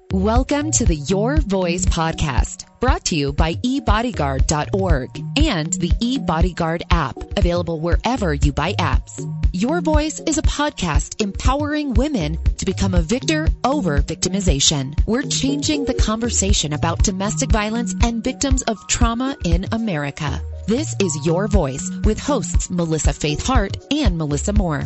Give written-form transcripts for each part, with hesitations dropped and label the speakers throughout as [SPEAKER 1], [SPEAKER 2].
[SPEAKER 1] Welcome to the Your Voice podcast, brought to you by eBodyguard.org and the eBodyguard app, available wherever you buy apps. Your Voice is a podcast empowering women to become a victor over victimization. We're changing the conversation about domestic violence and victims of trauma in America. This is Your Voice with hosts Melissa Faith Hart and Melissa Moore.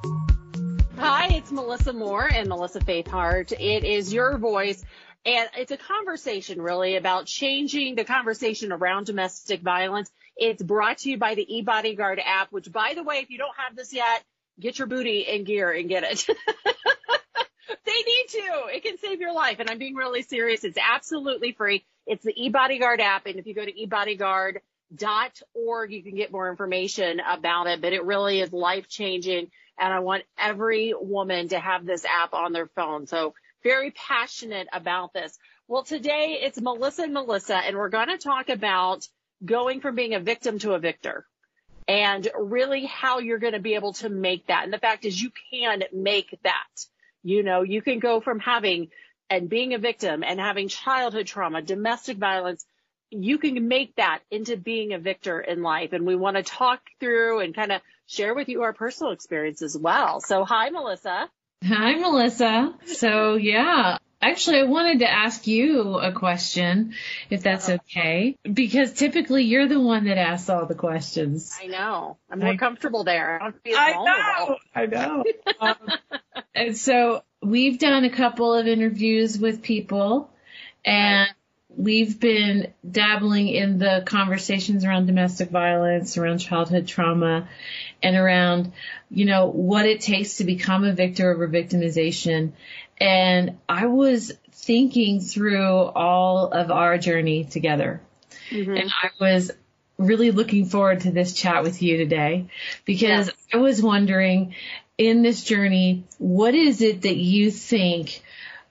[SPEAKER 2] Hi, it's Melissa Moore and Melissa Faith Hart. It is Your Voice, and it's a conversation really about changing the conversation around domestic violence. It's brought to you by the eBodyguard app, which, by the way, if you don't have this yet, get your booty in gear and get it. They need to. It can save your life, and I'm being really serious. It's absolutely free. It's the eBodyguard app, and if you go to eBodyguard.org, you can get more information about it, but it really is life-changing. And I want every woman to have this app on their phone. So very passionate about this. Well, today it's Melissa and Melissa, and we're going to talk about going from being a victim to a victor and really how you're going to be able to make that. And the fact is you can make that. You know, you can go from having and being a victim and having childhood trauma, domestic violence. You can make that into being a victor in life. And we want to talk through and kind of share with you our personal experience as well. So hi, Melissa.
[SPEAKER 3] Hi, Melissa. So actually I wanted to ask you a question, if that's okay, because typically you're the one that asks all the questions.
[SPEAKER 2] I know. I'm more comfortable there. I don't feel vulnerable.
[SPEAKER 3] I know. And so we've done a couple of interviews with people, and we've been dabbling in the conversations around domestic violence, around childhood trauma, and around, what it takes to become a victor over victimization. And I was thinking through all of our journey together. Mm-hmm. And I was really looking forward to this chat with you today, because I was wondering, in this journey, what is it that you think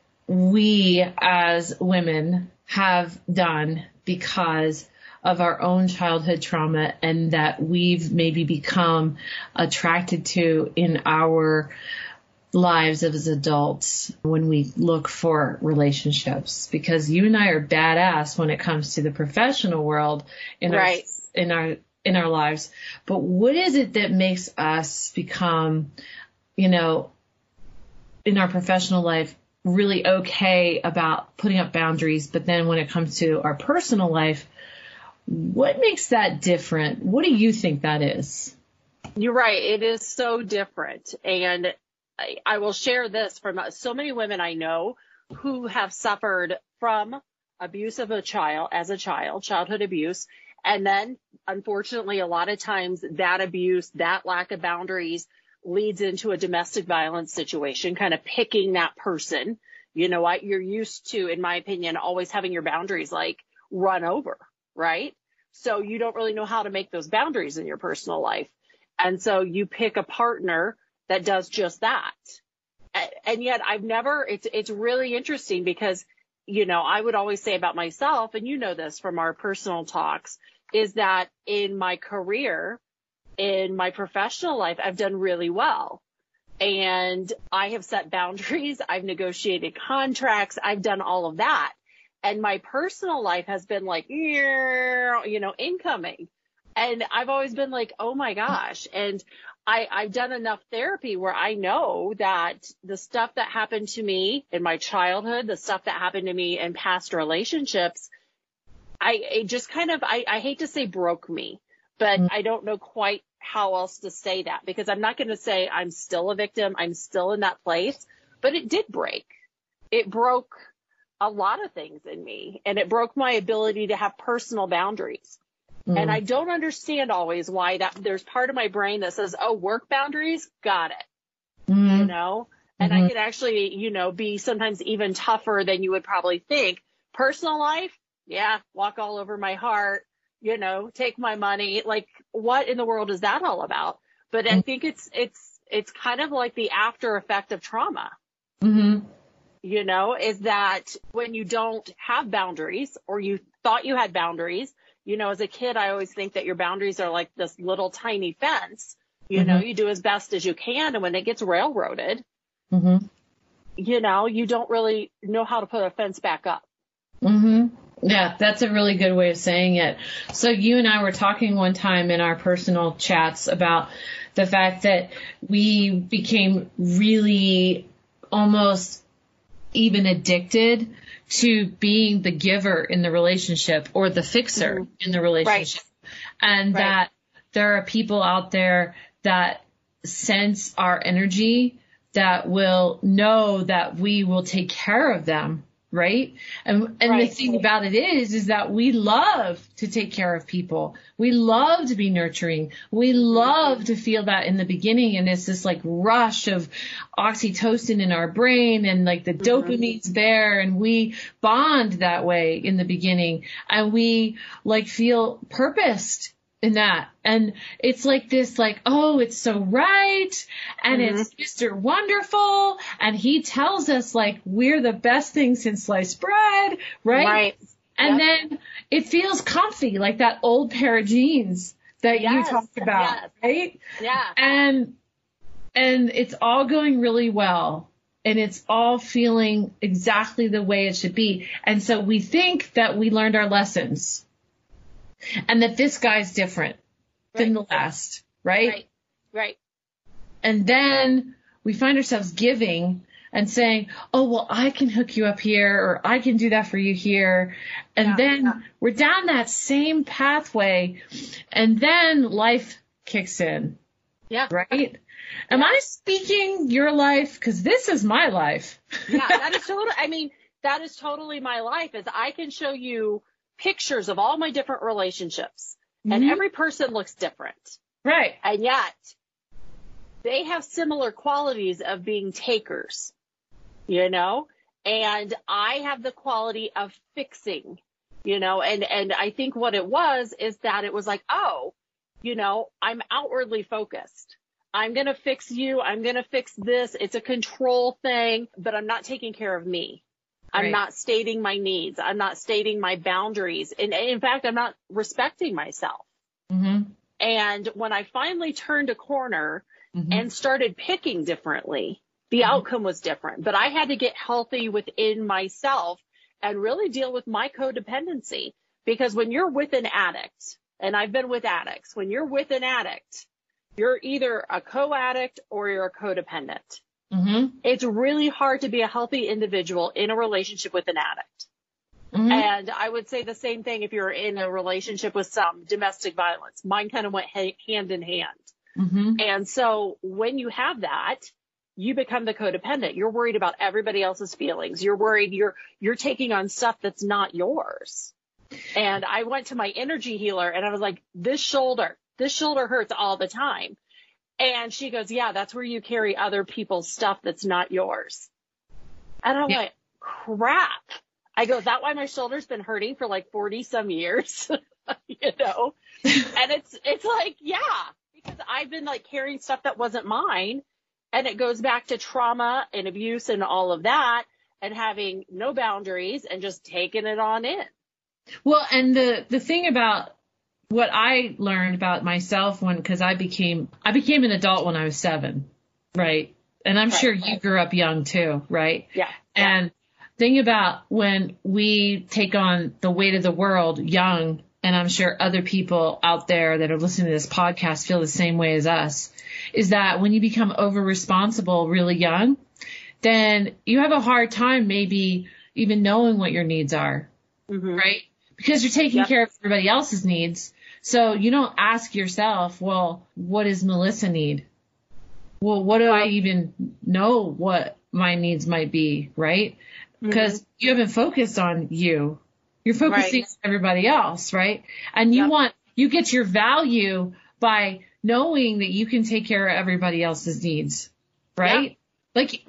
[SPEAKER 3] we as women have done because of our own childhood trauma, and that we've maybe become attracted to in our lives as adults when we look for relationships? Because you and I are badass when it comes to the professional world in our lives. But what is it that makes us become, in our professional life, really okay about putting up boundaries, but then when it comes to our personal life, what makes that different? What do you think that is?
[SPEAKER 2] You're right. It is so different. And I will share this from so many women I know who have suffered from abuse of a child, childhood abuse. And then, unfortunately, a lot of times that abuse, that lack of boundaries leads into a domestic violence situation, kind of picking that person. You know what? You're used to, in my opinion, always having your boundaries run over, right? So you don't really know how to make those boundaries in your personal life. And so you pick a partner that does just that. And yet it's really interesting because, I would always say about myself, and this from our personal talks, is that in my career, in my professional life, I've done really well. And I have set boundaries. I've negotiated contracts. I've done all of that. And my personal life has been incoming. And I've always been like, oh my gosh. And I've done enough therapy where I know that the stuff that happened to me in my childhood, the stuff that happened to me in past relationships, I hate to say broke me, but I don't know quite how else to say that, because I'm not going to say I'm still a victim. I'm still in that place, but it did break. It broke a lot of things in me, and it broke my ability to have personal boundaries. And I don't understand always why there's part of my brain that says, oh, work boundaries, got it. And I could actually, be sometimes even tougher than you would probably think. Personal life, walk all over my heart, take my money. Like, what in the world is that all about? But I think it's kind of like the after effect of trauma. Mm-hmm. Is that when you don't have boundaries, or you thought you had boundaries, as a kid, I always think that your boundaries are like this little tiny fence. You do as best as you can. And when it gets railroaded, you don't really know how to put a fence back up.
[SPEAKER 3] Mm-hmm. Yeah, that's a really good way of saying it. So you and I were talking one time in our personal chats about the fact that we became really almost even addicted to being the giver in the relationship or the fixer in the relationship. Right. And that there are people out there that sense our energy, that will know that we will take care of them. Right. And the thing about it is that we love to take care of people. We love to be nurturing. We love to feel that in the beginning. And it's this like rush of oxytocin in our brain and like the dopamine's there, and we bond that way in the beginning, and we like feel purposed in that. And it's like this, like, oh, it's so right. And it's Mr. Wonderful. And he tells us like we're the best thing since sliced bread. Right. And then it feels comfy, like that old pair of jeans that you talked about. Right.
[SPEAKER 2] Yeah.
[SPEAKER 3] And it's all going really well. And it's all feeling exactly the way it should be. And so we think that we learned our lessons. And that this guy's different than the last, right?
[SPEAKER 2] Right.
[SPEAKER 3] And then we find ourselves giving and saying, oh, well, I can hook you up here, or I can do that for you here. And then we're down that same pathway, and then life kicks in.
[SPEAKER 2] Yeah.
[SPEAKER 3] Right? Am I speaking your life? Because this is my life.
[SPEAKER 2] Yeah, that is totally my life. Is I can show you pictures of all my different relationships, and every person looks different.
[SPEAKER 3] Right.
[SPEAKER 2] And yet they have similar qualities of being takers, and I have the quality of fixing, and I think what it was is that it was like, oh, I'm outwardly focused. I'm going to fix you. I'm going to fix this. It's a control thing, but I'm not taking care of me. I'm not stating my needs. I'm not stating my boundaries. And in fact, I'm not respecting myself. And when I finally turned a corner and started picking differently, the outcome was different. But I had to get healthy within myself and really deal with my codependency. Because when you're with an addict, and I've been with addicts, when you're with an addict, you're either a co-addict or you're a codependent. It's really hard to be a healthy individual in a relationship with an addict. And I would say the same thing if you're in a relationship with some domestic violence. Mine kind of went hand in hand. And so when you have that, you become the codependent. You're worried about everybody else's feelings. You're worried you're taking on stuff that's not yours. And I went to my energy healer and I was like, this shoulder hurts all the time. And she goes, yeah, that's where you carry other people's stuff that's not yours. And I'm like, crap. I go, is that why my shoulder's been hurting for like 40 some years? And it's like, yeah, because I've been like carrying stuff that wasn't mine. And it goes back to trauma and abuse and all of that, and having no boundaries and just taking it on in.
[SPEAKER 3] Well, and the thing about what I learned about myself because I became an adult when I was 7, right? And I'm sure you grew up young too, right?
[SPEAKER 2] Yeah.
[SPEAKER 3] And think about when we take on the weight of the world young, and I'm sure other people out there that are listening to this podcast feel the same way as us, is that when you become over responsible really young, then you have a hard time maybe even knowing what your needs are, right? Because you're taking care of everybody else's needs. So you don't ask yourself, well, what does Melissa need? Well, what do I even know what my needs might be, right? Because you haven't focused on you. You're focusing on everybody else, right? And you get your value by knowing that you can take care of everybody else's needs, right? Like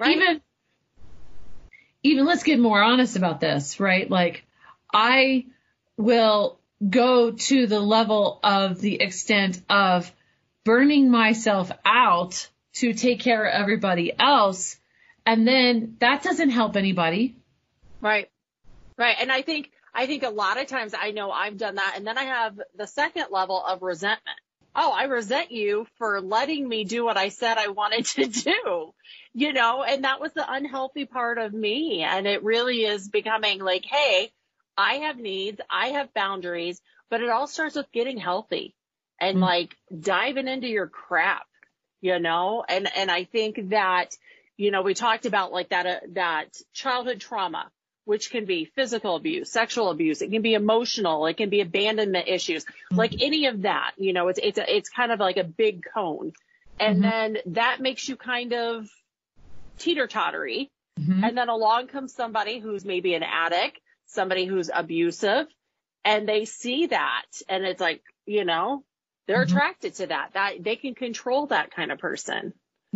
[SPEAKER 3] even let's get more honest about this, right? Like I will go to the level of the extent of burning myself out to take care of everybody else. And then that doesn't help anybody.
[SPEAKER 2] Right. And I think a lot of times I know I've done that. And then I have the second level of resentment. oh, I resent you for letting me do what I said I wanted to do, and that was the unhealthy part of me. And it really is becoming like, hey, I have needs, I have boundaries, but it all starts with getting healthy and like diving into your crap, and I think that, we talked about like that childhood trauma, which can be physical abuse, sexual abuse. It can be emotional. It can be abandonment issues, like any of that, it's kind of like a big cone. And then that makes you kind of teeter-tottery. And then along comes somebody who's maybe an addict, somebody who's abusive, and they see that. And it's like, they're attracted to that they can control that kind of person,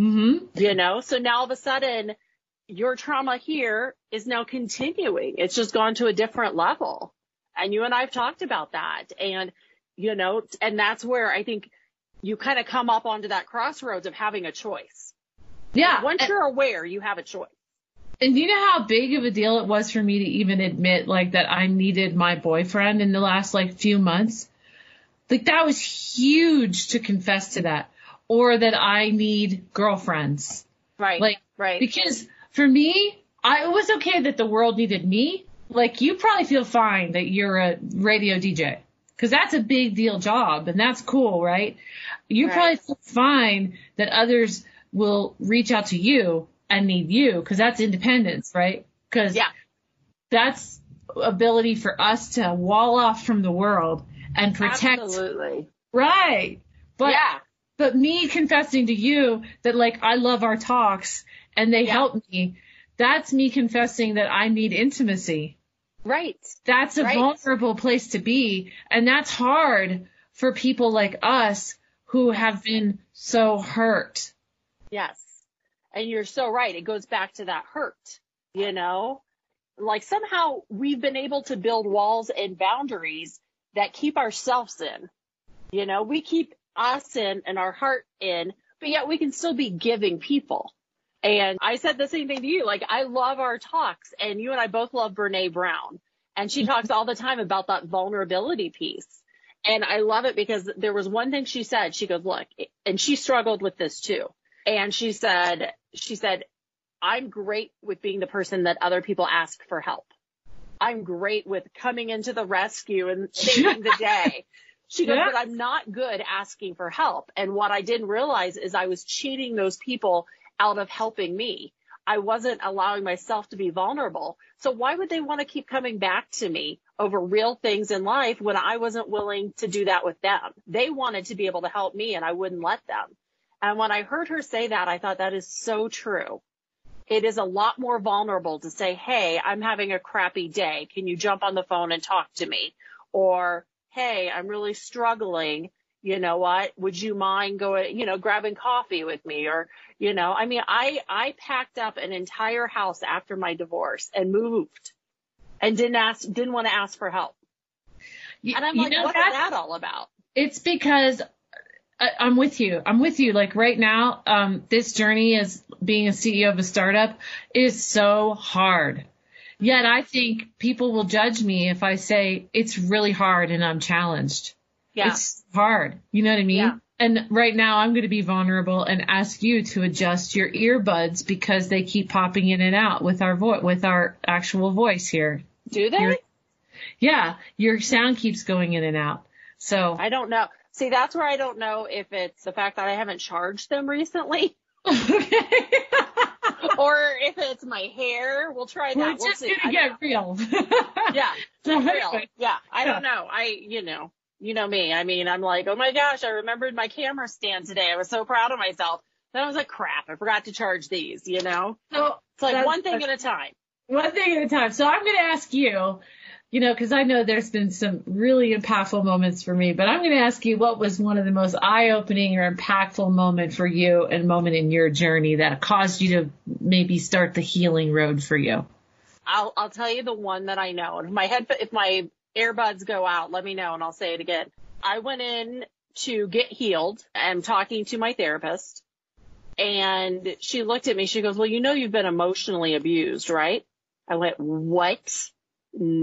[SPEAKER 2] so now all of a sudden, your trauma here is now continuing. It's just gone to a different level. And you and I have talked about that. And, and that's where I think you kind of come up onto that crossroads of having a choice.
[SPEAKER 3] Yeah.
[SPEAKER 2] Once you're aware, you have a choice.
[SPEAKER 3] And you know how big of a deal it was for me to even admit like that I needed my boyfriend in the last like few months? Like that was huge to confess to that. Or that I need girlfriends.
[SPEAKER 2] Right.
[SPEAKER 3] Like,
[SPEAKER 2] right.
[SPEAKER 3] Because for me, it was okay that the world needed me. Like, you probably feel fine that you're a radio DJ because that's a big deal job and that's cool, right? You probably feel fine that others will reach out to you and need you because that's independence, right? Because that's ability for us to wall off from the world and protect.
[SPEAKER 2] Absolutely.
[SPEAKER 3] Right. But me confessing to you that like I love our talks and they help me, that's me confessing that I need intimacy.
[SPEAKER 2] Right.
[SPEAKER 3] That's a vulnerable place to be. And that's hard for people like us who have been so hurt.
[SPEAKER 2] Yes. And you're so right. It goes back to that hurt, like somehow we've been able to build walls and boundaries that keep ourselves in, we keep us in and our heart in, but yet we can still be giving people. And I said the same thing to you. Like, I love our talks, and you and I both love Brene Brown, and she talks all the time about that vulnerability piece. And I love it because there was one thing she said. She goes, look, and she struggled with this too. And she said, I'm great with being the person that other people ask for help. I'm great with coming into the rescue and saving the day. She goes, but I'm not good asking for help. And what I didn't realize is I was cheating those people out of helping me. I wasn't allowing myself to be vulnerable. So why would they want to keep coming back to me over real things in life when I wasn't willing to do that with them? They wanted to be able to help me and I wouldn't let them. And when I heard her say that, I thought that is so true. It is a lot more vulnerable to say, hey, I'm having a crappy day. Can you jump on the phone and talk to me? Or, hey, I'm really struggling. You know what? Would you mind going, grabbing coffee with me? Or, I packed up an entire house after my divorce and moved and didn't want to ask for help. And I'm like, what's that all about?
[SPEAKER 3] It's because I'm with you. Like right now, this journey as being a CEO of a startup is so hard. Yet I think people will judge me if I say it's really hard and I'm challenged. Yeah. It's hard. You know what I mean? Yeah. And right now I'm going to be vulnerable and ask you to adjust your earbuds because they keep popping in and out with our actual voice here.
[SPEAKER 2] Do they?
[SPEAKER 3] Your sound keeps going in and out. So
[SPEAKER 2] I don't know. See, that's where I don't know if it's the fact that I haven't charged them recently. Or if it's my hair. We'll try that.
[SPEAKER 3] We'll just gonna get real.
[SPEAKER 2] Yeah. Real. Yeah. I don't know. You know me. I mean, I'm like, oh my gosh, I remembered my camera stand today. I was so proud of myself. Then I was like, crap, I forgot to charge these, So it's like one thing at a time.
[SPEAKER 3] One thing at a time. So I'm going to ask you, because I know there's been some really impactful moments for me, but I'm going to ask you what was one of the most eye-opening or impactful moment for you and moment in your journey that caused you to maybe start the healing road for you?
[SPEAKER 2] I'll tell you the one that I know. If my earbuds go out, let me know and I'll say it again. I went in to get healed. I'm talking to my therapist and she looked at me. She goes, well, you've been emotionally abused, right? I went, what?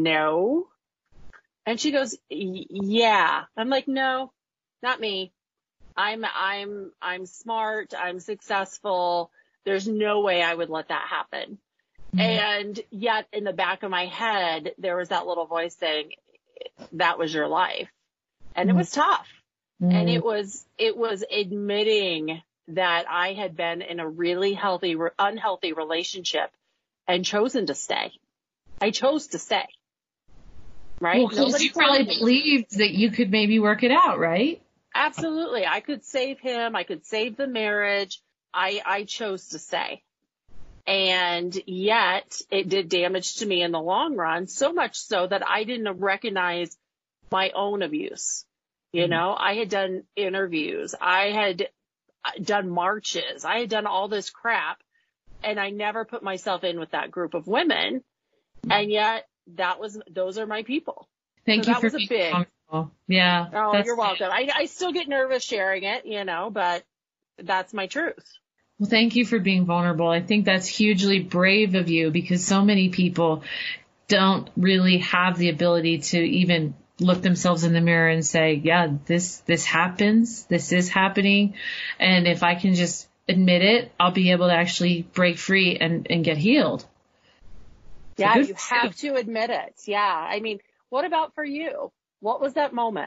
[SPEAKER 2] No. And she goes, yeah. I'm like, no, not me. I'm smart. I'm successful. There's no way I would let that happen. Mm-hmm. And yet in the back of my head, there was that little voice saying, that was your life. And it was tough. Mm-hmm. And it was admitting that I had been in a really unhealthy relationship and chosen to stay. I chose to stay. Right?
[SPEAKER 3] Well, because you probably believed that you could maybe work it out, right?
[SPEAKER 2] Absolutely. I could save him. I could save the marriage. I chose to stay. And yet it did damage to me in the long run, so much so that I didn't recognize my own abuse. You know, I had done interviews. I had done marches. I had done all this crap, and I never put myself in with that group of women. And yet those are my people.
[SPEAKER 3] Thank you for being vulnerable. Yeah.
[SPEAKER 2] Oh, you're welcome. I still get nervous sharing it, you know, but that's my truth.
[SPEAKER 3] Well, thank you for being vulnerable. I think that's hugely brave of you, because so many people don't really have the ability to even look themselves in the mirror and say, yeah, this happens. This is happening. And if I can just admit it, I'll be able to actually break free and get healed.
[SPEAKER 2] Yeah, you have to admit it. Yeah. I mean, what about for you? What was that moment?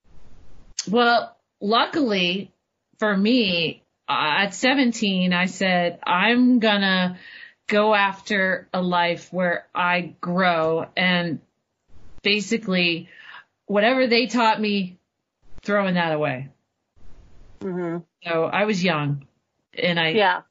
[SPEAKER 3] Well, luckily for me, at 17, I said, I'm going to go after a life where I grow, and basically whatever they taught me, throwing that away. Mm-hmm. So I was young, and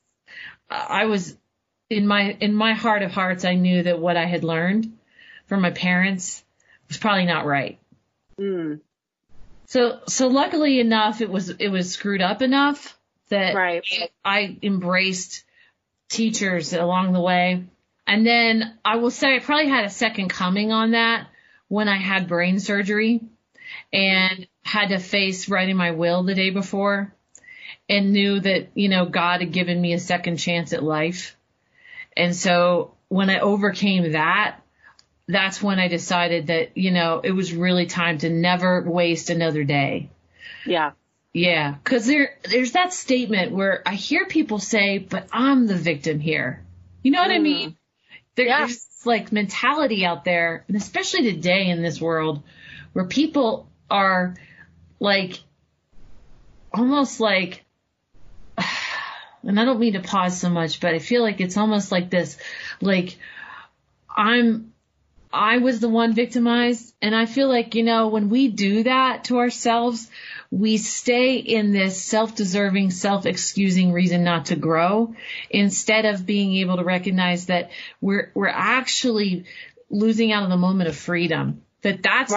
[SPEAKER 3] I was in my heart of hearts, I knew that what I had learned from my parents was probably not right. Mm. So luckily enough, it was screwed up enough that I embraced teachers along the way. And then I will say I probably had a second coming on that when I had brain surgery and had to face writing my will the day before, and knew that, you know, God had given me a second chance at life. And so when I overcame that, that's when I decided that, you know, it was really time to never waste another day. Yeah. Yeah. Cause there's that statement where I hear people say, but I'm the victim here. You know what I mean? There's this like mentality out there, and especially today in this world, where people are like, almost like, and I don't mean to pause so much, but I feel like it's almost like this, like I was the one victimized. And I feel like, you know, when we do that to ourselves, we stay in this self-deserving, self-excusing reason not to grow, instead of being able to recognize that we're actually losing out on the moment of freedom. That's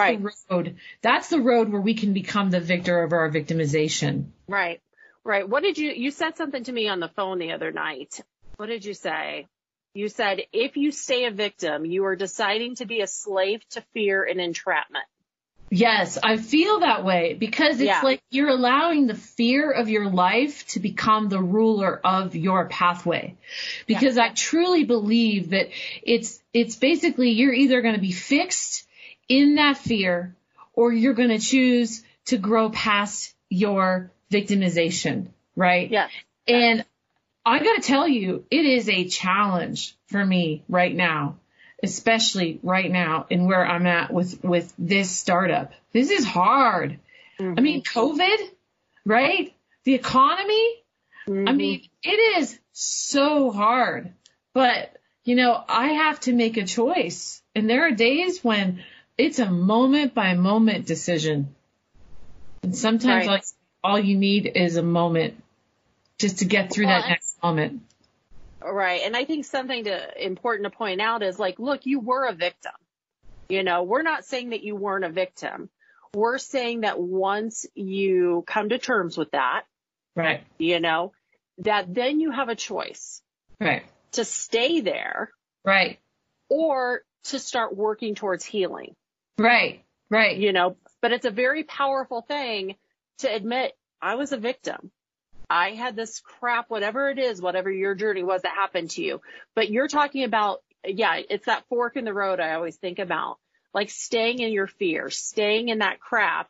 [SPEAKER 3] the road where we can become the victor of our victimization.
[SPEAKER 2] Right. Right. What did you said something to me on the phone the other night. What did you say? You said, if you stay a victim, you are deciding to be a slave to fear and entrapment.
[SPEAKER 3] Yes, I feel that way, because it's like you're allowing the fear of your life to become the ruler of your pathway. Because I truly believe that it's basically you're either going to be fixed in that fear, or you're going to choose to grow past your victimization, right? Yeah. And I got to tell you, it is a challenge for me right now, especially right now and where I'm at with this startup. This is hard. Mm-hmm. I mean, COVID, right? The economy. Mm-hmm. I mean, it is so hard, but you know, I have to make a choice. And there are days when it's a moment by moment decision. And sometimes like all you need is a moment just to get through that next moment.
[SPEAKER 2] Right. And I think something important to point out is like, look, you were a victim. You know, we're not saying that you weren't a victim. We're saying that once you come to terms with that, right, you know, that then you have a choice. Right. To stay there. Right. Or to start working towards healing. Right. Right. You know, but it's a very powerful thing to admit I was a victim. I had this crap, whatever it is, whatever your journey was that happened to you. But you're talking about, it's that fork in the road I always think about, like staying in your fear, staying in that crap,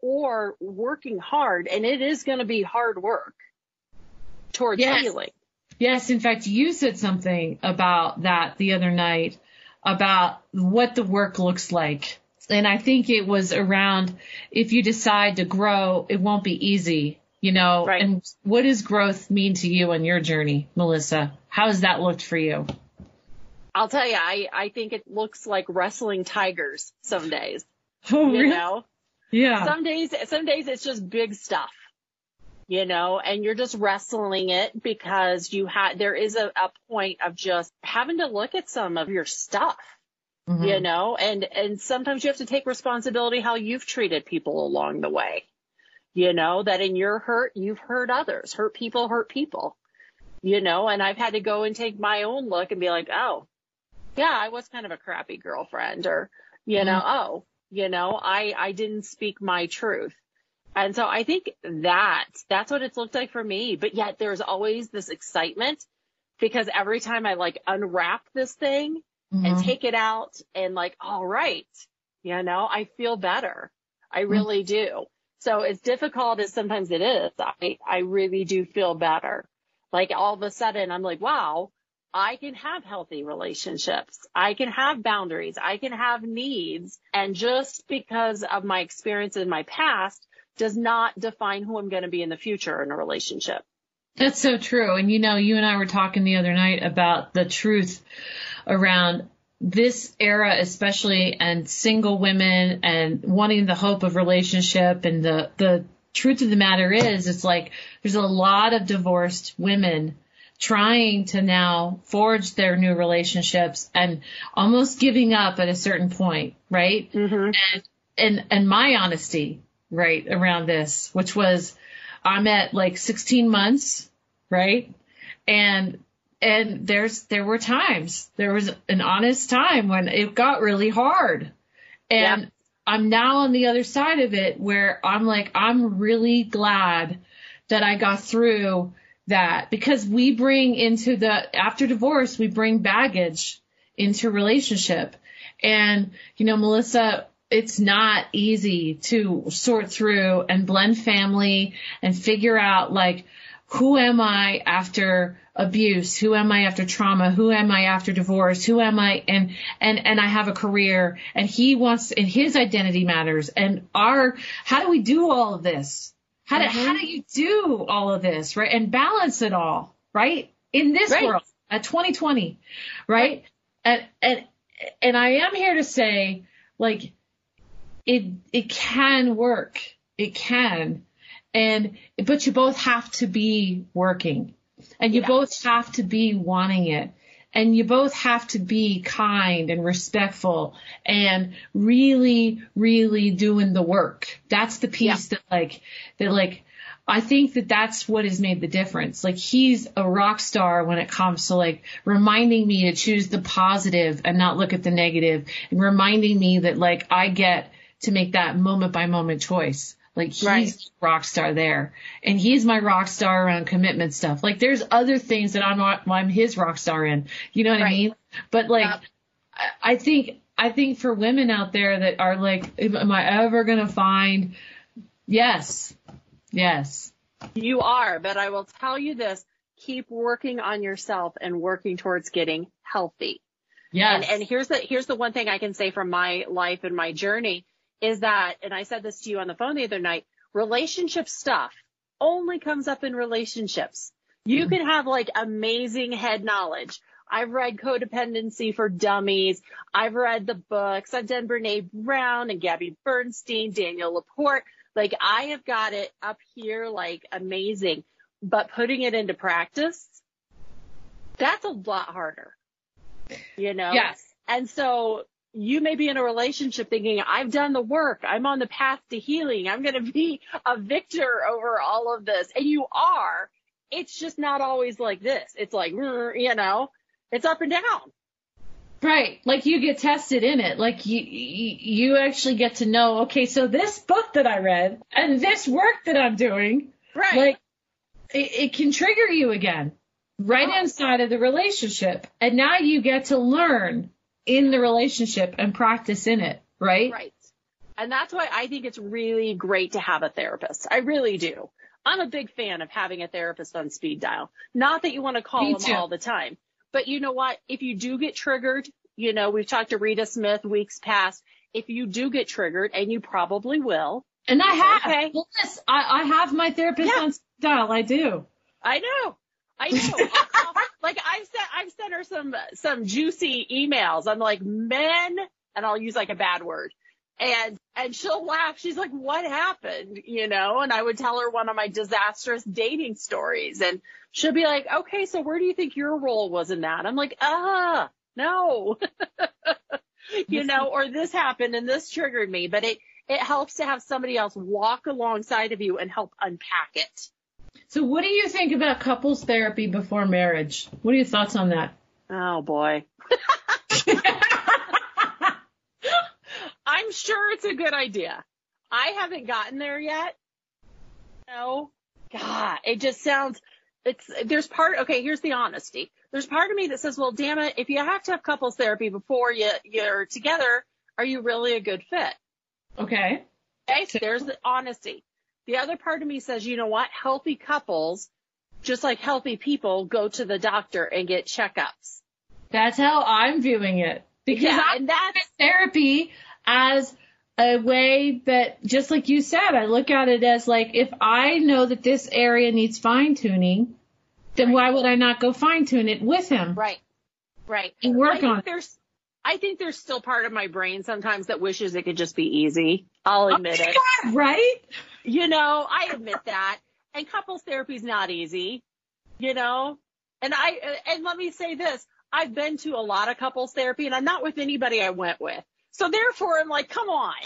[SPEAKER 2] or working hard. And it is going to be hard work towards healing.
[SPEAKER 3] Yes. In fact, you said something about that the other night about what the work looks like. And I think it was around, if you decide to grow, it won't be easy, you know.
[SPEAKER 2] Right.
[SPEAKER 3] And what does growth mean to you on your journey, Melissa? How has that looked for you?
[SPEAKER 2] I'll tell you, I think it looks like wrestling tigers some days.
[SPEAKER 3] Oh,
[SPEAKER 2] you
[SPEAKER 3] really?
[SPEAKER 2] know?
[SPEAKER 3] Yeah.
[SPEAKER 2] Some days it's just big stuff, you know, and you're just wrestling it because there is a point of just having to look at some of your stuff, you know, and sometimes you have to take responsibility how you've treated people along the way, you know, that in your hurt, you've hurt others, hurt people, you know, and I've had to go and take my own look and be like, oh, yeah, I was kind of a crappy girlfriend, or, you know, oh, you know, I didn't speak my truth. And so I think that's what it's looked like for me. But yet there's always this excitement because every time I like unwrap this thing and take it out and like, all right, you know, I feel better. I really do. So as difficult as sometimes it is, I really do feel better. Like all of a sudden I'm like, wow, I can have healthy relationships. I can have boundaries. I can have needs. And just because of my experience in my past does not define who I'm going to be in the future in a relationship.
[SPEAKER 3] That's so true. And, you know, you and I were talking the other night about the truth around this era, especially, and single women and wanting the hope of relationship. And the truth of the matter is, it's like there's a lot of divorced women trying to now forge their new relationships and almost giving up at a certain point, right? And my honesty, right, around this, which was I'm at like 16 months, right? And there were times, there was an honest time when it got really hard. And I'm now on the other side of it where I'm like, I'm really glad that I got through that, because we bring after divorce, we bring baggage into relationship. And, you know, Melissa, it's not easy to sort through and blend family and figure out, like, who am I after abuse? Who am I after trauma? Who am I after divorce? Who am I? And I have a career, and and his identity matters. And how do we do all of this? How do you do all of this, right? And balance it all, right? In this world at 2020, right? And I am here to say, like, it can work. It can. But you both have to be working, and you both have to be wanting it. And you both have to be kind and respectful and really, really doing the work. That's the piece that I think that's what has made the difference. Like, he's a rock star when it comes to, like, reminding me to choose the positive and not look at the negative, and reminding me that, like, I get to make that moment by moment choice. Like, he's a rock star there, and he's my rock star around commitment stuff. Like, there's other things that I'm his rock star in, you know what I mean? But, like, I think for women out there that are like, am I ever going to find? Yes.
[SPEAKER 2] You are, but I will tell you this, keep working on yourself and working towards getting healthy. Yes. And here's the one thing I can say from my life and my journey is that, and I said this to you on the phone the other night, relationship stuff only comes up in relationships. You can have, like, amazing head knowledge. I've read Codependency for Dummies. I've read the books. I've done Brene Brown and Gabby Bernstein, Daniel Laporte. Like, I have got it up here, like, amazing. But putting it into practice, that's a lot harder, you know?
[SPEAKER 3] Yes.
[SPEAKER 2] And so you may be in a relationship thinking, I've done the work. I'm on the path to healing. I'm going to be a victor over all of this. And you are. It's just not always like this. It's like, you know, it's up and down.
[SPEAKER 3] Right. Like, you get tested in it. Like, you actually get to know, okay, so this book that I read and this work that I'm doing, like, it can trigger you again right inside of the relationship. And now you get to learn in the relationship and practice in it, right?
[SPEAKER 2] Right. And that's why I think it's really great to have a therapist. I really do. I'm a big fan of having a therapist on speed dial. Not that you want to call them all the time, but you know what? If you do get triggered, you know, we've talked to Rita Smith weeks past. If you do get triggered, and you probably will.
[SPEAKER 3] And I have. Okay. Yes, I have my therapist on speed dial. I do.
[SPEAKER 2] I know. Like I've sent her some juicy emails. I'm like, men, and I'll use like a bad word. And she'll laugh. She's like, what happened? You know, and I would tell her one of my disastrous dating stories, and she'll be like, okay, so where do you think your role was in that? I'm like, no, you know, or this happened and this triggered me, but it helps to have somebody else walk alongside of you and help unpack it.
[SPEAKER 3] So what do you think about couples therapy before marriage? What are your thoughts on that?
[SPEAKER 2] Oh boy. I'm sure it's a good idea. I haven't gotten there yet. No. God, it just sounds, here's the honesty. There's part of me that says, well, damn it, if you have to have couples therapy before you're together, are you really a good fit?
[SPEAKER 3] Okay.
[SPEAKER 2] So there's the honesty. The other part of me says, you know what? Healthy couples, just like healthy people, go to the doctor and get checkups.
[SPEAKER 3] That's how I'm viewing it. Because and that's therapy as a way that, just like you said, I look at it as like, if I know that this area needs fine tuning, then why would I not go fine tune it with him?
[SPEAKER 2] Right.
[SPEAKER 3] And work on it.
[SPEAKER 2] I think there's still part of my brain sometimes that wishes it could just be easy. I'll admit it.
[SPEAKER 3] God, right?
[SPEAKER 2] You know, I admit that. And couples therapy is not easy, you know? And let me say this. I've been to a lot of couples therapy, and I'm not with anybody I went with. So therefore, I'm like, come on.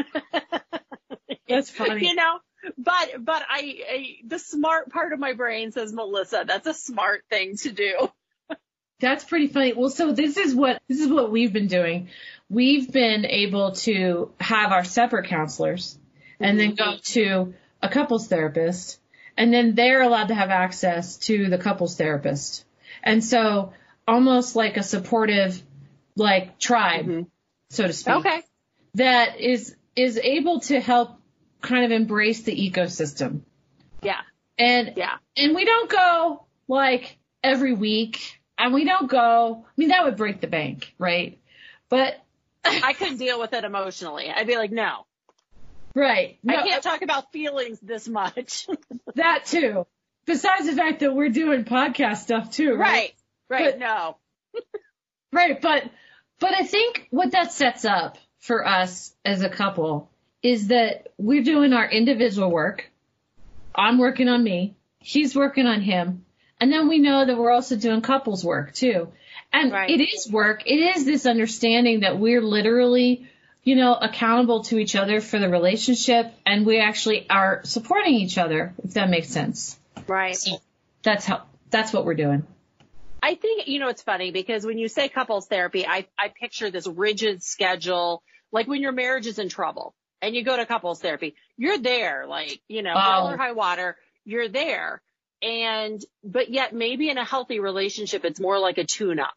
[SPEAKER 3] That's funny.
[SPEAKER 2] You know, but the smart part of my brain says, Melissa, that's a smart thing to do.
[SPEAKER 3] That's pretty funny. Well, so this is what we've been doing. We've been able to have our separate counselors and then go to a couples therapist, and then they're allowed to have access to the couples therapist. And so almost like a supportive, like, tribe, so to speak.
[SPEAKER 2] Okay.
[SPEAKER 3] That is able to help kind of embrace the ecosystem.
[SPEAKER 2] Yeah.
[SPEAKER 3] And we don't go like every week. And we don't go, I mean, that would break the bank, right? But
[SPEAKER 2] I couldn't deal with it emotionally. I'd be like, no.
[SPEAKER 3] Right. No,
[SPEAKER 2] I can't talk about feelings this much.
[SPEAKER 3] That too. Besides the fact that we're doing podcast stuff too, right?
[SPEAKER 2] Right. No.
[SPEAKER 3] Right. But I think what that sets up for us as a couple is that we're doing our individual work. I'm working on me. He's working on him. And then we know that we're also doing couples work too. And it is work. It is this understanding that we're literally, you know, accountable to each other for the relationship, and we actually are supporting each other, if that makes sense.
[SPEAKER 2] Right.
[SPEAKER 3] So that's what we're doing.
[SPEAKER 2] I think, you know, it's funny because when you say couples therapy, I picture this rigid schedule, like when your marriage is in trouble and you go to couples therapy, you're there, like, you know, hell or high water, you're there. But yet maybe in a healthy relationship, it's more like a tune-up.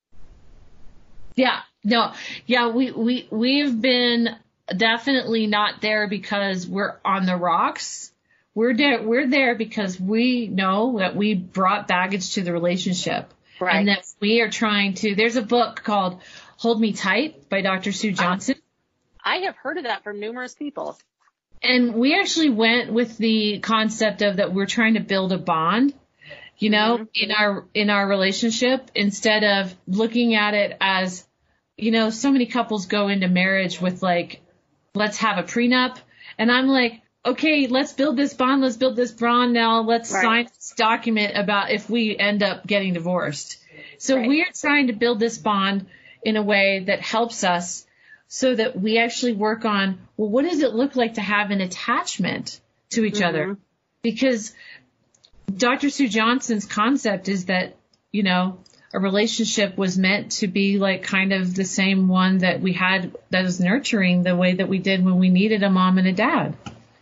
[SPEAKER 3] Yeah, no. Yeah, we've been definitely not there because we're on the rocks. We're there because we know that we brought baggage to the relationship. Right. And that we are trying to, there's a book called Hold Me Tight by Dr. Sue Johnson.
[SPEAKER 2] I have heard of that from numerous people.
[SPEAKER 3] And we actually went with the concept of that we're trying to build a bond, you know, in our relationship, instead of looking at it as, you know, so many couples go into marriage with like, let's have a prenup. And I'm like, okay, let's build this bond. Let's build this bond now. Let's sign this document about if we end up getting divorced. So we're trying to build this bond in a way that helps us, so that we actually work on, well, what does it look like to have an attachment to each other? Because Dr. Sue Johnson's concept is that, you know, a relationship was meant to be like kind of the same one that we had, that was nurturing the way that we did when we needed a mom and a dad.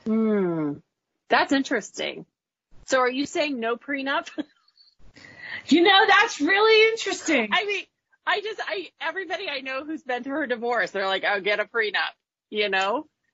[SPEAKER 2] That's interesting. So are you saying no prenup?
[SPEAKER 3] You know, that's really interesting.
[SPEAKER 2] I mean, everybody I know who's been through a divorce, they're like, oh, get a prenup, you know?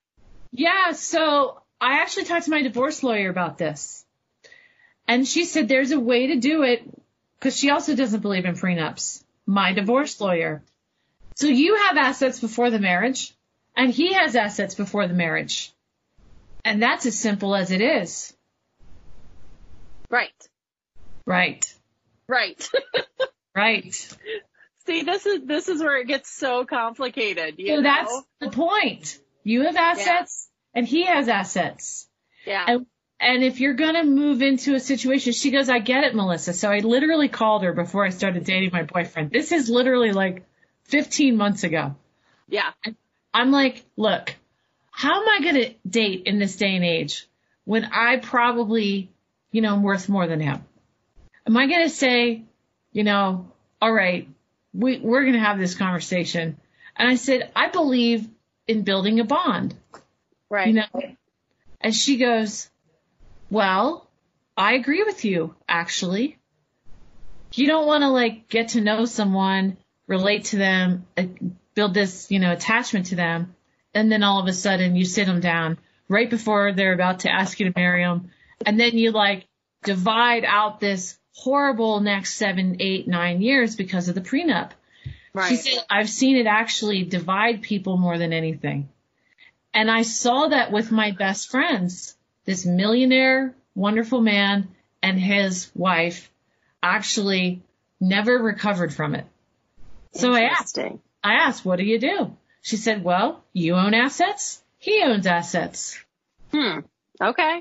[SPEAKER 3] Yeah, so I actually talked to my divorce lawyer about this. And she said there's a way to do it because she also doesn't believe in prenups. My divorce lawyer. So you have assets before the marriage, and he has assets before the marriage. And that's as simple as it is.
[SPEAKER 2] Right.
[SPEAKER 3] Right.
[SPEAKER 2] Right.
[SPEAKER 3] Right.
[SPEAKER 2] See, this is where it gets so complicated.
[SPEAKER 3] So that's the point. You have assets, and he has assets.
[SPEAKER 2] Yeah.
[SPEAKER 3] And if you're going to move into a situation, she goes, I get it, Melissa. So I literally called her before I started dating my boyfriend. This is literally like 15 months ago.
[SPEAKER 2] Yeah.
[SPEAKER 3] I'm like, look, how am I going to date in this day and age when I probably, am worth more than him? Am I going to say, all right, we're going to have this conversation. And I said, I believe in building a bond.
[SPEAKER 2] Right.
[SPEAKER 3] And she goes, well, I agree with you, actually. You don't want to get to know someone, relate to them, build this, attachment to them. And then all of a sudden you sit them down right before they're about to ask you to marry them. And then you divide out this horrible next 7, 8, 9 years because of the prenup.
[SPEAKER 2] Right.
[SPEAKER 3] She said, I've seen it actually divide people more than anything. And I saw that with my best friends. This millionaire, wonderful man and his wife actually never recovered from it. So I asked, what do you do? She said, well, you own assets. He owns assets.
[SPEAKER 2] Okay.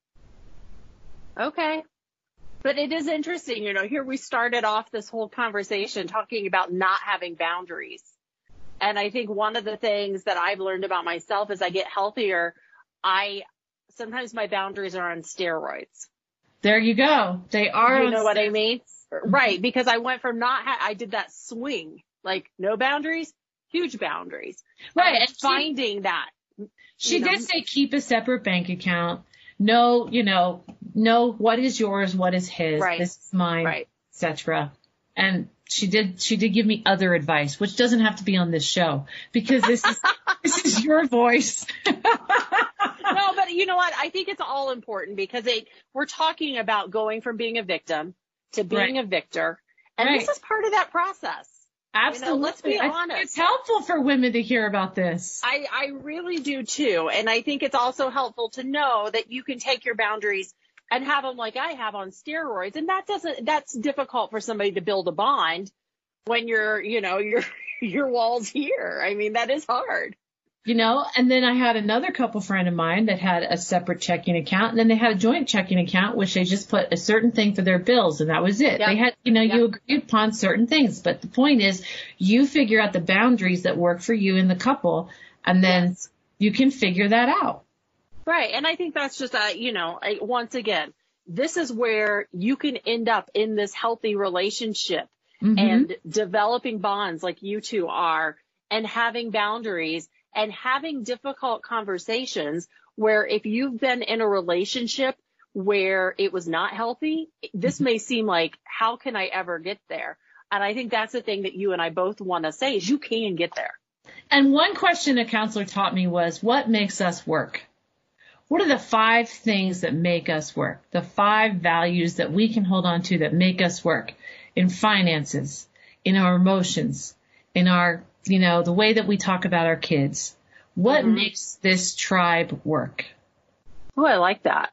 [SPEAKER 2] But it is interesting, here we started off this whole conversation talking about not having boundaries. And I think one of the things that I've learned about myself as I get healthier, sometimes my boundaries are on steroids.
[SPEAKER 3] There you go. They are.
[SPEAKER 2] You know what I mean? Right. Because I went from I did that swing, no boundaries, huge boundaries.
[SPEAKER 3] Right.
[SPEAKER 2] And finding that.
[SPEAKER 3] She did say keep a separate bank account. No, what is yours, what is his,
[SPEAKER 2] right.
[SPEAKER 3] This is mine,
[SPEAKER 2] right.
[SPEAKER 3] etc. And she did give me other advice, which doesn't have to be on this show because this is your voice.
[SPEAKER 2] No, but you know what? I think it's all important because we're talking about going from being a victim to being a victor. And this is part of that process.
[SPEAKER 3] Absolutely.
[SPEAKER 2] Let's be honest.
[SPEAKER 3] It's helpful for women to hear about this.
[SPEAKER 2] I really do too. And I think it's also helpful to know that you can take your boundaries and have them like I have on steroids. And that's difficult for somebody to build a bond when your wall's here. I mean, that is hard.
[SPEAKER 3] And then I had another couple friend of mine that had a separate checking account, and then they had a joint checking account, which they just put a certain thing for their bills, and that was it. Yep. They had, you agreed upon certain things, but the point is you figure out the boundaries that work for you and the couple, and then you can figure that out.
[SPEAKER 2] Right. And I think that's just, once again, this is where you can end up in this healthy relationship and developing bonds like you two are and having boundaries and having difficult conversations where if you've been in a relationship where it was not healthy, this may seem like, how can I ever get there? And I think that's the thing that you and I both want to say is you can get there.
[SPEAKER 3] And one question a counselor taught me was, what makes us work? What are the 5 things that make us work? The 5 values that we can hold on to that make us work in finances, in our emotions, in our the way that we talk about our kids. What makes this tribe work?
[SPEAKER 2] Oh, I like that.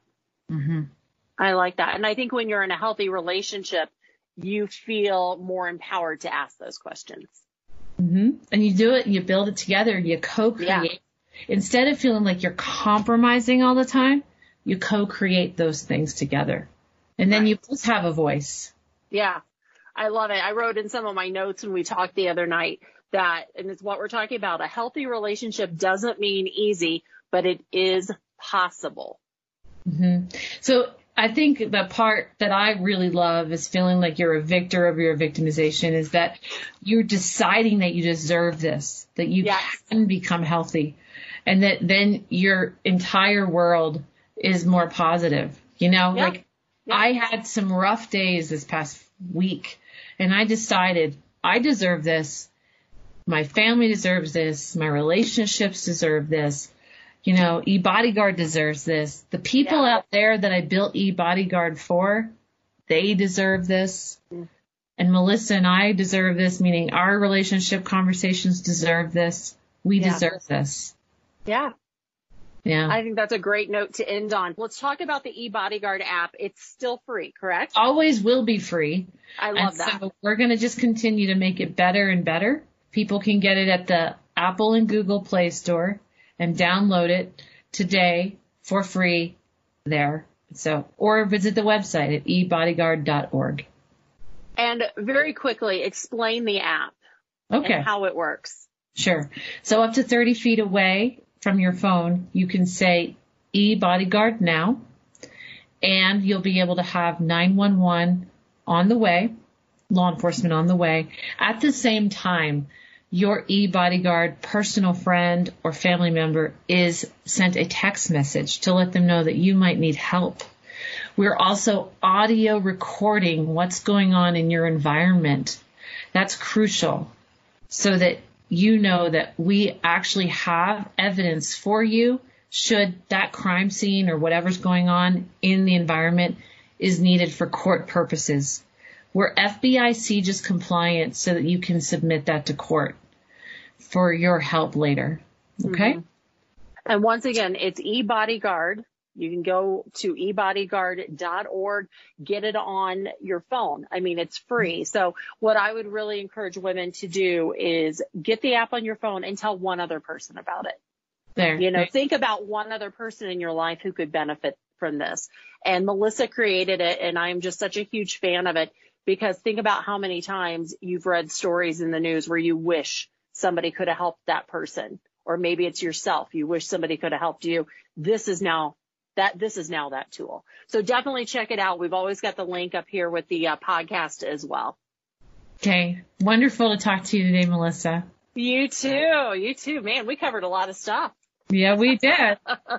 [SPEAKER 2] I like that. And I think when you're in a healthy relationship, you feel more empowered to ask those questions. And
[SPEAKER 3] you do it, and you build it together, you co-create. Yeah. Instead of feeling like you're compromising all the time, you co-create those things together. And then you both have a voice.
[SPEAKER 2] Yeah, I love it. I wrote in some of my notes when we talked the other night and it's what we're talking about. A healthy relationship doesn't mean easy, but it is possible.
[SPEAKER 3] So I think the part that I really love is feeling like you're a victor of your victimization is that you're deciding that you deserve this, that you can become healthy, and that then your entire world is more positive. I had some rough days this past week, and I decided I deserve this. My family deserves this. My relationships deserve this. eBodyguard deserves this. The people out there that I built eBodyguard for, they deserve this. And Melissa and I deserve this, meaning our relationship conversations deserve this. We deserve this.
[SPEAKER 2] Yeah.
[SPEAKER 3] Yeah.
[SPEAKER 2] I think that's a great note to end on. Let's talk about the eBodyguard app. It's still free, correct?
[SPEAKER 3] Always will be free.
[SPEAKER 2] I love that.
[SPEAKER 3] So we're going to just continue to make it better and better. People can get it at the Apple and Google Play Store and download it today for free there. So, or visit the website at ebodyguard.org.
[SPEAKER 2] And very quickly, explain the app and how it works.
[SPEAKER 3] Sure. So up to 30 feet away from your phone, you can say eBodyguard now, and you'll be able to have 911 on the way, law enforcement on the way. At the same time, your eBodyguard personal friend or family member is sent a text message to let them know that you might need help. We're also audio recording what's going on in your environment. That's crucial so that you know that we actually have evidence for you should that crime scene or whatever's going on in the environment is needed for court purposes. We're FBI CJIS compliant so that you can submit that to court for your help later. Okay?
[SPEAKER 2] And once again, it's eBodyguard. You can go to ebodyguard.org, get it on your phone. I mean, it's free. So what I would really encourage women to do is get the app on your phone and tell one other person about it. Think about one other person in your life who could benefit from this. And Melissa created it, and I'm just such a huge fan of it because think about how many times you've read stories in the news where you wish somebody could have helped that person, or maybe it's yourself. You wish somebody could have helped you. This is now that tool. So definitely check it out. We've always got the link up here with the podcast as well.
[SPEAKER 3] Okay. Wonderful to talk to you today, Melissa.
[SPEAKER 2] You too. Man, we covered a lot of stuff.
[SPEAKER 3] Yeah, we did.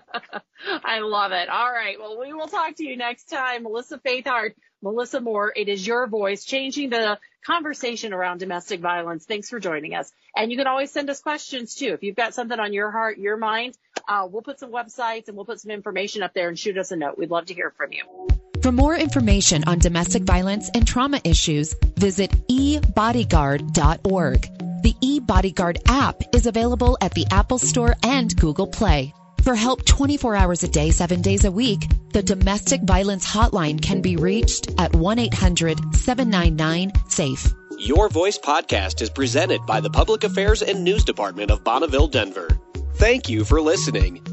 [SPEAKER 2] I love it. All right. Well, we will talk to you next time. Melissa Faithart, Melissa Moore, it is your voice changing the conversation around domestic violence. Thanks for joining us. And you can always send us questions too. If you've got something on your heart, your mind, we'll put some websites and we'll put some information up there and shoot us a note. We'd love to hear from you.
[SPEAKER 1] For more information on domestic violence and trauma issues, visit ebodyguard.org. The eBodyguard app is available at the Apple Store and Google Play. For help 24 hours a day, 7 days a week, the Domestic Violence Hotline can be reached at 1-800-799-SAFE.
[SPEAKER 4] Your Voice podcast is presented by the Public Affairs and News Department of Bonneville, Denver. Thank you for listening.